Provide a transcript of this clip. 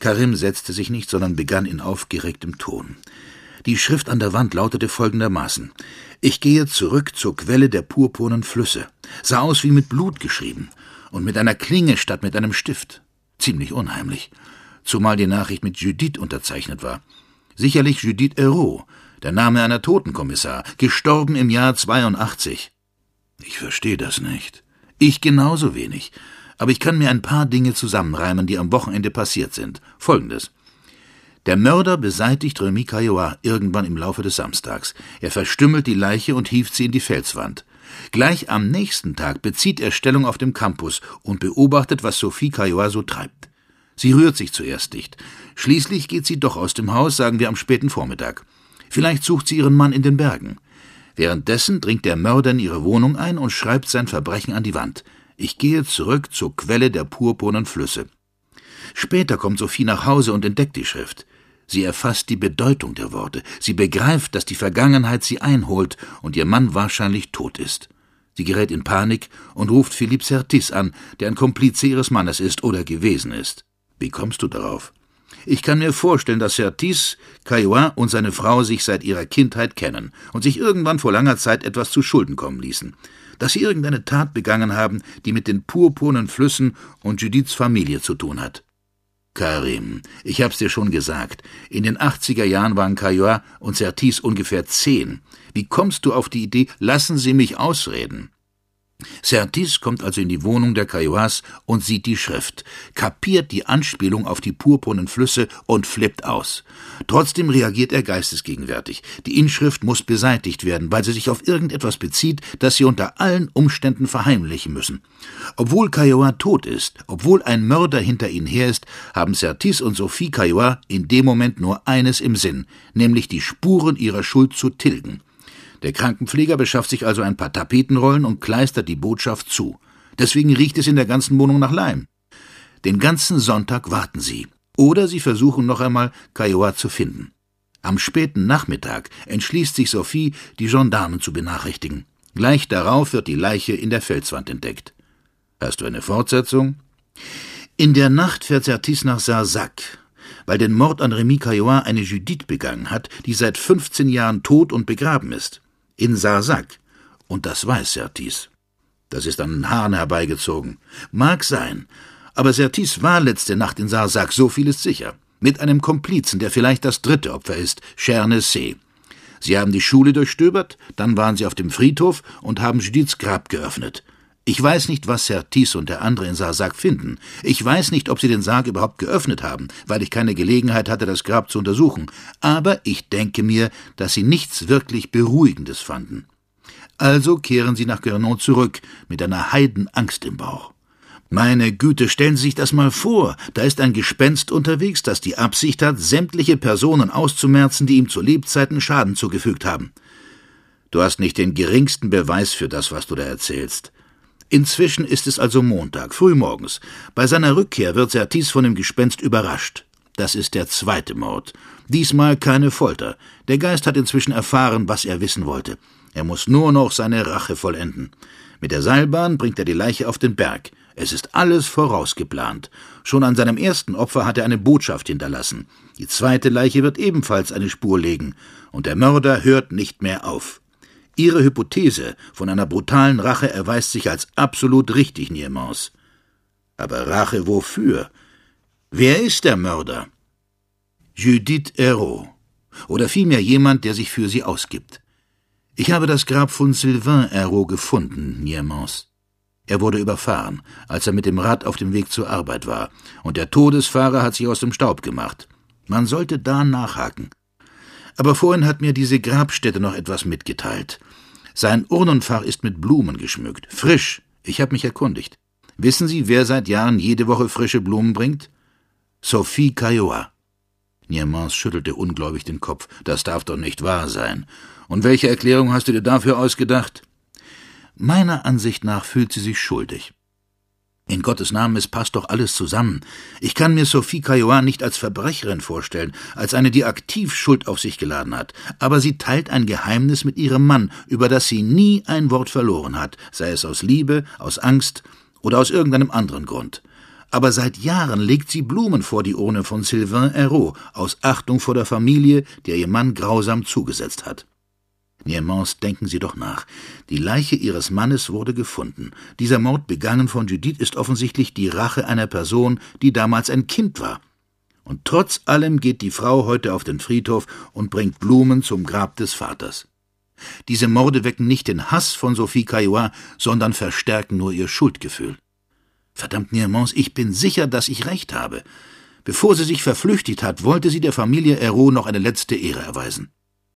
Karim setzte sich nicht, sondern begann in aufgeregtem Ton. Die Schrift an der Wand lautete folgendermaßen: »Ich gehe zurück zur Quelle der purpurnen Flüsse«, sah aus wie mit Blut geschrieben und mit einer Klinge statt mit einem Stift. Ziemlich unheimlich, zumal die Nachricht mit Judith unterzeichnet war. Sicherlich Judith Hérault, der Name einer Totenkommissar, gestorben im Jahr 82. Ich verstehe das nicht. Ich genauso wenig. Aber ich kann mir ein paar Dinge zusammenreimen, die am Wochenende passiert sind. Folgendes: Der Mörder beseitigt Rémy Caillois irgendwann im Laufe des Samstags. Er verstümmelt die Leiche und hieft sie in die Felswand. Gleich am nächsten Tag bezieht er Stellung auf dem Campus und beobachtet, was Sophie Caillois so treibt. Sie rührt sich zuerst nicht. Schließlich geht sie doch aus dem Haus, sagen wir am späten Vormittag. Vielleicht sucht sie ihren Mann in den Bergen. Währenddessen dringt der Mörder in ihre Wohnung ein und schreibt sein Verbrechen an die Wand. Ich gehe zurück zur Quelle der purpurnen Flüsse. Später kommt Sophie nach Hause und entdeckt die Schrift. Sie erfasst die Bedeutung der Worte. Sie begreift, dass die Vergangenheit sie einholt und ihr Mann wahrscheinlich tot ist. Sie gerät in Panik und ruft Philippe Sertis an, der ein Komplize ihres Mannes ist oder gewesen ist. Wie kommst du darauf? Ich kann mir vorstellen, dass Sertis, Caillois und seine Frau sich seit ihrer Kindheit kennen und sich irgendwann vor langer Zeit etwas zu Schulden kommen ließen. Dass sie irgendeine Tat begangen haben, die mit den purpurnen Flüssen und Judiths Familie zu tun hat. Karim, ich hab's dir schon gesagt, in den 80er Jahren waren Caillois und Sertis ungefähr 10. Wie kommst du auf die Idee, lassen Sie mich ausreden? Sertis kommt also in die Wohnung der Caillois und sieht die Schrift, kapiert die Anspielung auf die purpurnen Flüsse und flippt aus. Trotzdem reagiert er geistesgegenwärtig. Die Inschrift muss beseitigt werden, weil sie sich auf irgendetwas bezieht, das sie unter allen Umständen verheimlichen müssen. Obwohl Caillois tot ist, obwohl ein Mörder hinter ihnen her ist, haben Sertis und Sophie Caillois in dem Moment nur eines im Sinn, nämlich die Spuren ihrer Schuld zu tilgen. Der Krankenpfleger beschafft sich also ein paar Tapetenrollen und kleistert die Botschaft zu. Deswegen riecht es in der ganzen Wohnung nach Leim. Den ganzen Sonntag warten sie. Oder sie versuchen noch einmal, Caillois zu finden. Am späten Nachmittag entschließt sich Sophie, die Gendarmen zu benachrichtigen. Gleich darauf wird die Leiche in der Felswand entdeckt. Hast du eine Fortsetzung? In der Nacht fährt Sertis nach Sarzac, weil den Mord an Rémy Caillois eine Judith begangen hat, die seit 15 Jahren tot und begraben ist. In Sarzac. Und das weiß Sertis. Das ist an den Haaren herbeigezogen. Mag sein. Aber Sertis war letzte Nacht in Sarzac, so viel ist sicher. Mit einem Komplizen, der vielleicht das 3. Opfer ist, Chernessé. Sie haben die Schule durchstöbert, dann waren sie auf dem Friedhof und haben Judiths Grab geöffnet. Ich weiß nicht, was Sertis und der andere in Sarzac finden. Ich weiß nicht, ob sie den Sarg überhaupt geöffnet haben, weil ich keine Gelegenheit hatte, das Grab zu untersuchen. Aber ich denke mir, dass sie nichts wirklich Beruhigendes fanden. Also kehren sie nach Guernesey zurück, mit einer Heidenangst im Bauch. Meine Güte, stellen Sie sich das mal vor. Da ist ein Gespenst unterwegs, das die Absicht hat, sämtliche Personen auszumerzen, die ihm zu Lebzeiten Schaden zugefügt haben. Du hast nicht den geringsten Beweis für das, was du da erzählst. Inzwischen ist es also Montag, frühmorgens. Bei seiner Rückkehr wird Sertis von dem Gespenst überrascht. Das ist der 2. Mord. Diesmal keine Folter. Der Geist hat inzwischen erfahren, was er wissen wollte. Er muss nur noch seine Rache vollenden. Mit der Seilbahn bringt er die Leiche auf den Berg. Es ist alles vorausgeplant. Schon an seinem ersten Opfer hat er eine Botschaft hinterlassen. Die 2. Leiche wird ebenfalls eine Spur legen. Und der Mörder hört nicht mehr auf. Ihre Hypothese von einer brutalen Rache erweist sich als absolut richtig, Niemans. Aber Rache wofür? Wer ist der Mörder? Judith Hérault. Oder vielmehr jemand, der sich für sie ausgibt. Ich habe das Grab von Sylvain Hérault gefunden, Niemans. Er wurde überfahren, als er mit dem Rad auf dem Weg zur Arbeit war, und der Todesfahrer hat sich aus dem Staub gemacht. Man sollte da nachhaken. Aber vorhin hat mir diese Grabstätte noch etwas mitgeteilt. Sein Urnenfach ist mit Blumen geschmückt. Frisch. Ich habe mich erkundigt. Wissen Sie, wer seit Jahren jede Woche frische Blumen bringt? Sophie Caillois. Niemans schüttelte ungläubig den Kopf. Das darf doch nicht wahr sein. Und welche Erklärung hast du dir dafür ausgedacht? Meiner Ansicht nach fühlt sie sich schuldig. In Gottes Namen, es passt doch alles zusammen. Ich kann mir Sophie Caillois nicht als Verbrecherin vorstellen, als eine, die aktiv Schuld auf sich geladen hat. Aber sie teilt ein Geheimnis mit ihrem Mann, über das sie nie ein Wort verloren hat, sei es aus Liebe, aus Angst oder aus irgendeinem anderen Grund. Aber seit Jahren legt sie Blumen vor die Urne von Sylvain Hérault, aus Achtung vor der Familie, der ihr Mann grausam zugesetzt hat. Niemans, denken Sie doch nach. Die Leiche Ihres Mannes wurde gefunden. Dieser Mord, begangen von Judith, ist offensichtlich die Rache einer Person, die damals ein Kind war. Und trotz allem geht die Frau heute auf den Friedhof und bringt Blumen zum Grab des Vaters. Diese Morde wecken nicht den Hass von Sophie Caillois, sondern verstärken nur ihr Schuldgefühl. Verdammt, Niemans, ich bin sicher, dass ich recht habe. Bevor sie sich verflüchtigt hat, wollte sie der Familie Hérault noch eine letzte Ehre erweisen.